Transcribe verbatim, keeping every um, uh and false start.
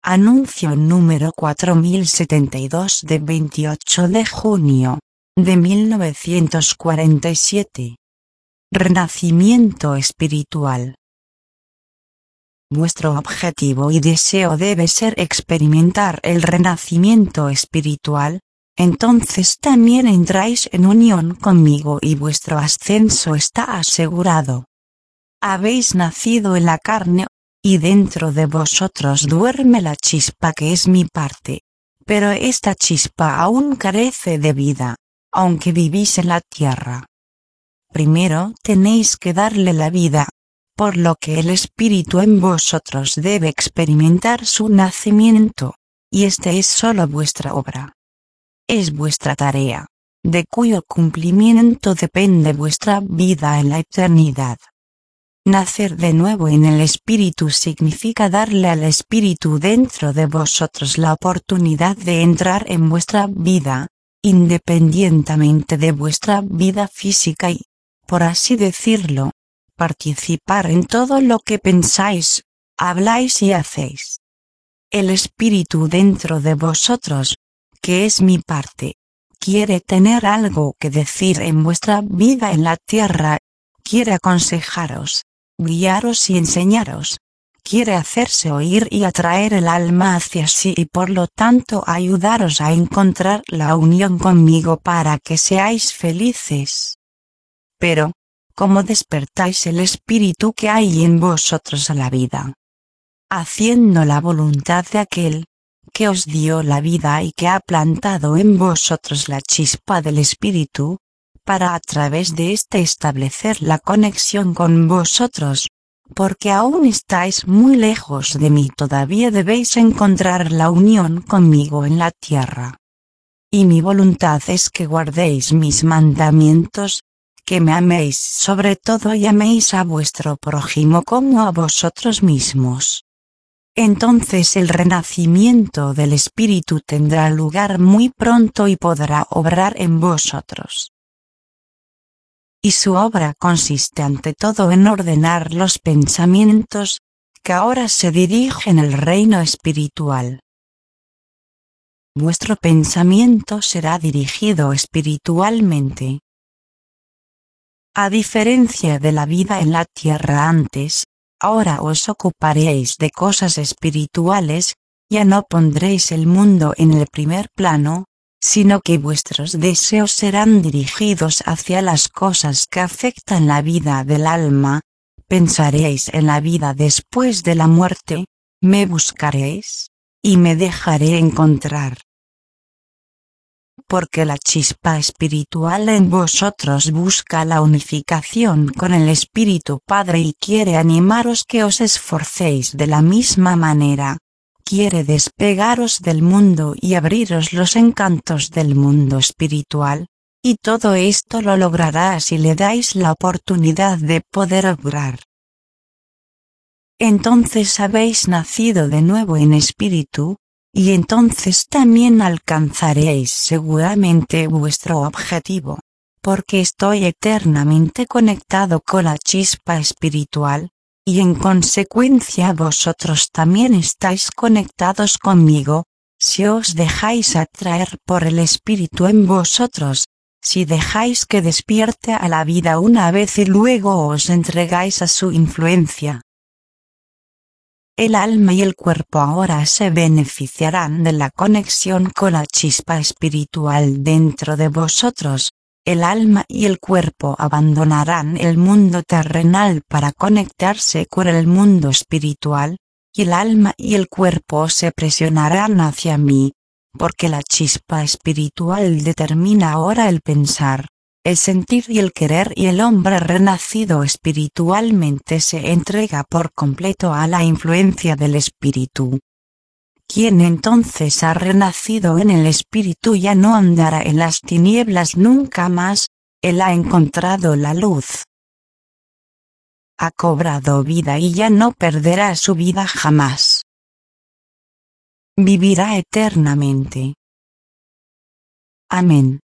Anuncio número cuatro mil setenta y dos de veintiocho de junio de mil novecientos cuarenta y siete. Renacimiento espiritual. Vuestro objetivo y deseo debe ser experimentar el renacimiento espiritual, entonces también entráis en unión conmigo y vuestro ascenso está asegurado. Habéis nacido en la carne, y dentro de vosotros duerme la chispa que es mi parte, pero esta chispa aún carece de vida, aunque vivís en la tierra. Primero tenéis que darle la vida, por lo que el espíritu en vosotros debe experimentar su nacimiento, y este es solo vuestra obra. Es vuestra tarea, de cuyo cumplimiento depende vuestra vida en la eternidad. Nacer de nuevo en el espíritu significa darle al espíritu dentro de vosotros la oportunidad de entrar en vuestra vida, independientemente de vuestra vida física y, por así decirlo, participar en todo lo que pensáis, habláis y hacéis. El espíritu dentro de vosotros, que es mi parte, quiere tener algo que decir en vuestra vida en la tierra, quiere aconsejaros, guiaros y enseñaros, quiere hacerse oír y atraer el alma hacia sí y por lo tanto ayudaros a encontrar la unión conmigo para que seáis felices. Pero, ¿cómo despertáis el espíritu que hay en vosotros a la vida? Haciendo la voluntad de aquel que os dio la vida y que ha plantado en vosotros la chispa del espíritu, para a través de éste establecer la conexión con vosotros, porque aún estáis muy lejos de mí, todavía debéis encontrar la unión conmigo en la tierra. Y mi voluntad es que guardéis mis mandamientos, que me améis sobre todo y améis a vuestro prójimo como a vosotros mismos. Entonces el renacimiento del espíritu tendrá lugar muy pronto y podrá obrar en vosotros. Y su obra consiste ante todo en ordenar los pensamientos, que ahora se dirigen al reino espiritual. Vuestro pensamiento será dirigido espiritualmente. A diferencia de la vida en la tierra antes, ahora os ocuparéis de cosas espirituales, ya no pondréis el mundo en el primer plano, sino que vuestros deseos serán dirigidos hacia las cosas que afectan la vida del alma, pensaréis en la vida después de la muerte, me buscaréis, y me dejaré encontrar. Porque la chispa espiritual en vosotros busca la unificación con el Espíritu Padre y quiere animaros que os esforcéis de la misma manera. Quiere despegaros del mundo y abriros los encantos del mundo espiritual, y todo esto lo logrará si le dais la oportunidad de poder obrar. Entonces habéis nacido de nuevo en espíritu, y entonces también alcanzaréis seguramente vuestro objetivo, porque estoy eternamente conectado con la chispa espiritual, y en consecuencia vosotros también estáis conectados conmigo, si os dejáis atraer por el espíritu en vosotros, si dejáis que despierte a la vida una vez y luego os entregáis a su influencia. El alma y el cuerpo ahora se beneficiarán de la conexión con la chispa espiritual dentro de vosotros. El alma y el cuerpo abandonarán el mundo terrenal para conectarse con el mundo espiritual, y el alma y el cuerpo se presionarán hacia mí, porque la chispa espiritual determina ahora el pensar, el sentir y el querer, y el hombre renacido espiritualmente se entrega por completo a la influencia del espíritu. Quien entonces ha renacido en el espíritu ya no andará en las tinieblas nunca más, él ha encontrado la luz. Ha cobrado vida y ya no perderá su vida jamás. Vivirá eternamente. Amén.